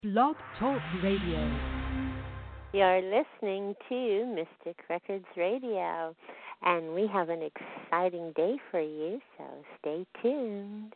Blog Talk Radio. You're listening to Mystic Records Radio, and we have an exciting day for you, so stay tuned.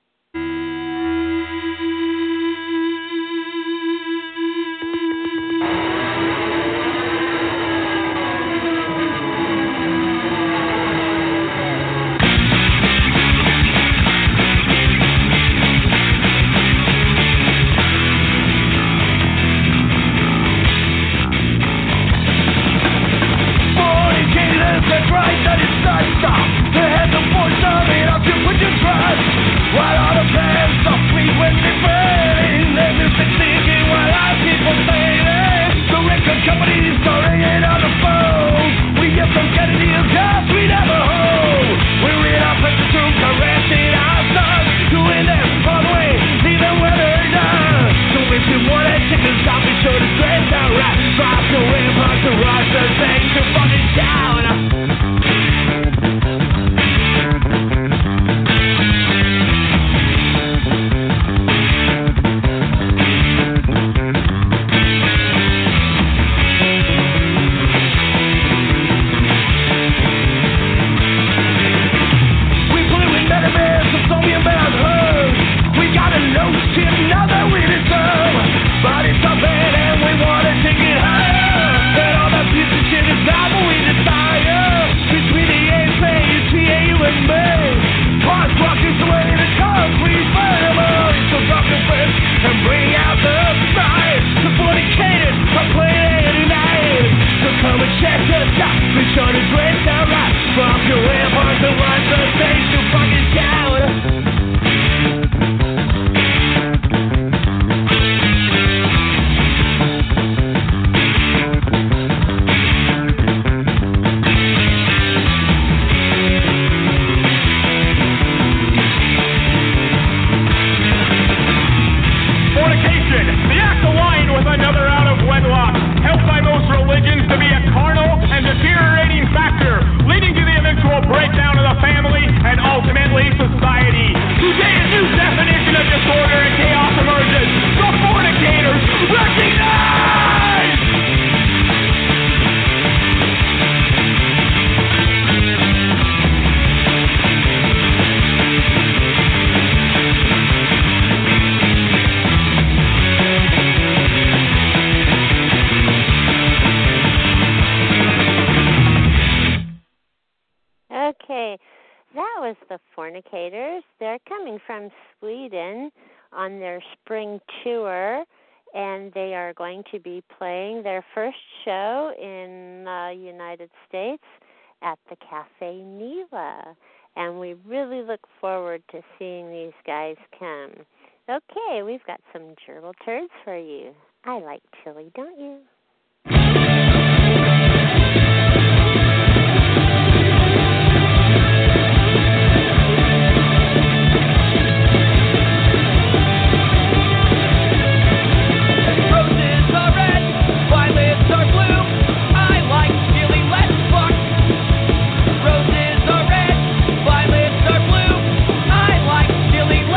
They're coming from Sweden on their spring tour, and they are going to be playing their first show in the United States at the Cafe Neva. And we really look forward to seeing these guys come. Okay, we've got some gerbil turds for you. I like chili, don't you?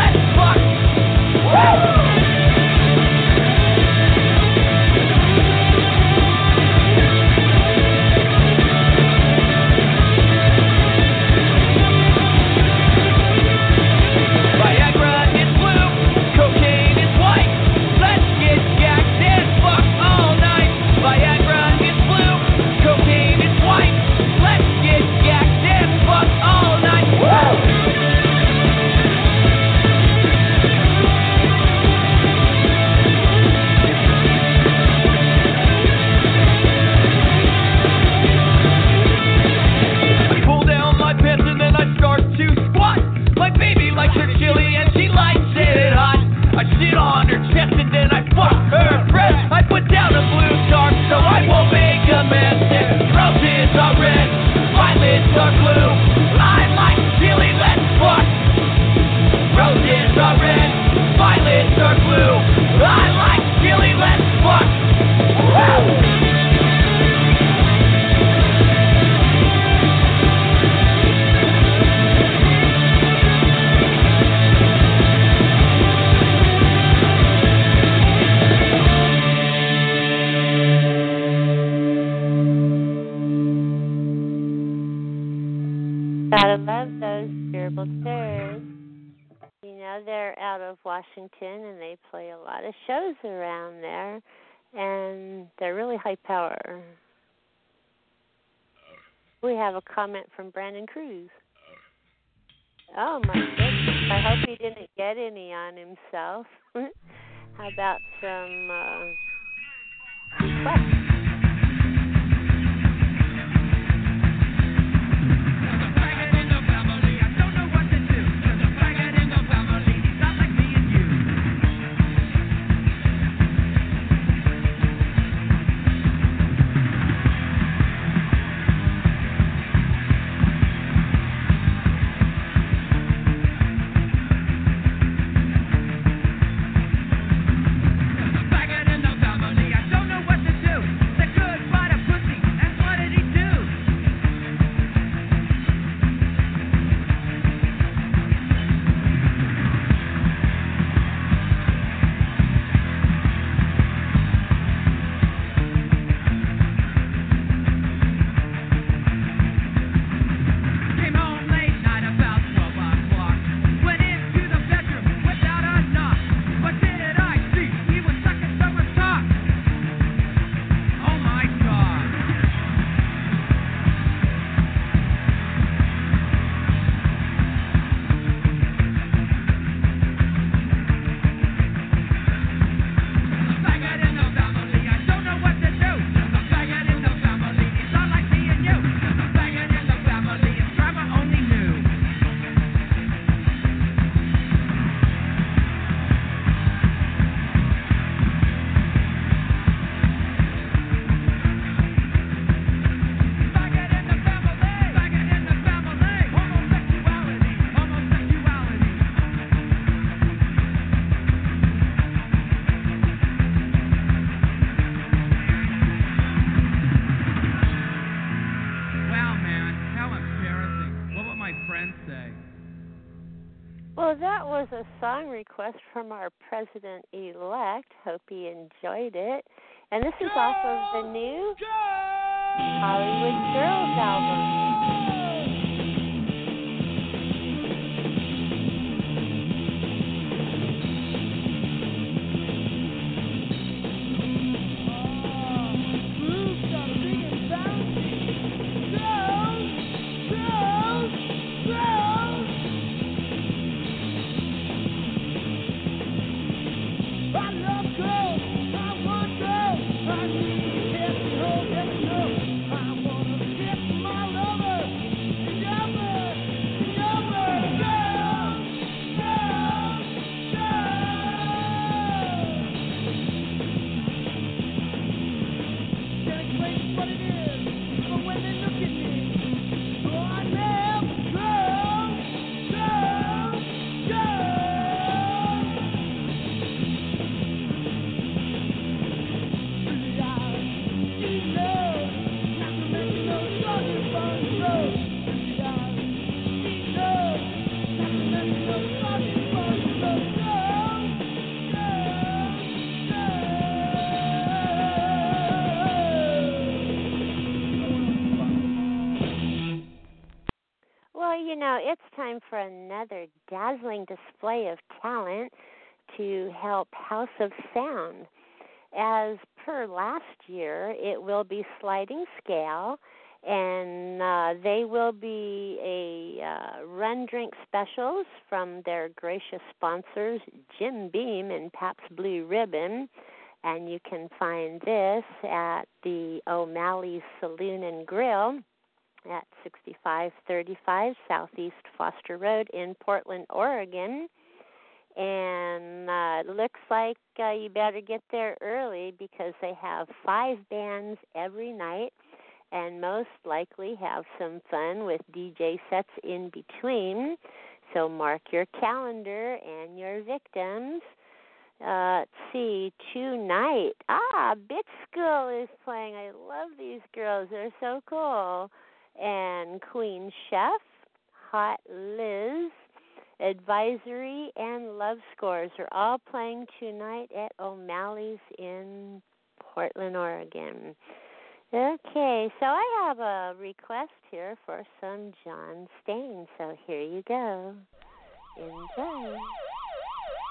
Woo! out of Washington, and they play a lot of shows around there, and they're really high power. We have a comment from Brandon Cruz. Oh, my goodness. I hope he didn't get any on himself. How about some requests? Well, that was a song request from our president-elect. Hope he enjoyed it. And this is off of the new Hollywood Girls album. It's time for another dazzling display of talent to help House of Sound. As per last year, it will be sliding scale, and they will be a run drink specials from their gracious sponsors, Jim Beam and Pabst Blue Ribbon. And you can find this at the O'Malley's Saloon and Grill at 6535 Southeast Foster Road in Portland, Oregon. And it looks like you better get there early because they have 5 bands every night and most likely have some fun with DJ sets in between. So mark your calendar and your victims. Let's see, tonight, Bitch School is playing. I love these girls. They're so cool. And Queen Chef, Hot Liz, Advisory, and Love Scores are all playing tonight at O'Malley's in Portland, Oregon. Okay, so I have a request here for some John Stain, so here you go. Enjoy.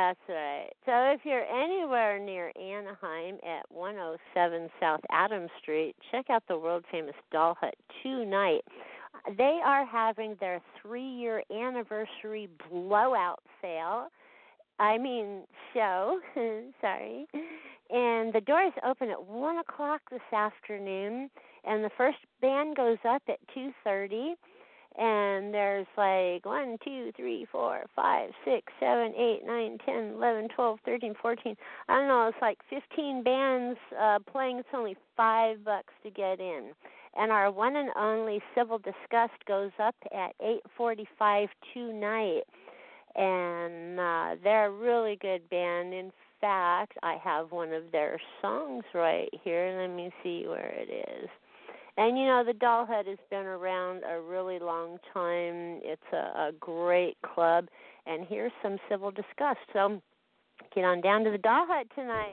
That's right. So if you're anywhere near Anaheim at 107 South Adams Street, check out the world-famous Doll Hut tonight. They are having their 3-year anniversary blowout sale. Show. Sorry. And the doors open at 1 o'clock this afternoon, and the first band goes up at 2:30. And there's like 1, 2, 3, 4, 5, 6, 7, 8, 9, 10, 11, 12, 13, 14. I don't know, it's like 15 bands playing. It's only $5 to get in. And our one and only Civil Disgust goes up at 8:45 tonight. And they're a really good band. In fact, I have one of their songs right here. Let me see where it is. And, the Doll Hut has been around a really long time. It's a great club. And here's some Civil Disgust. So get on down to the Doll Hut tonight.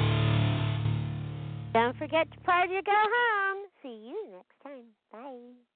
Don't forget to party or go home. See you next time. Bye.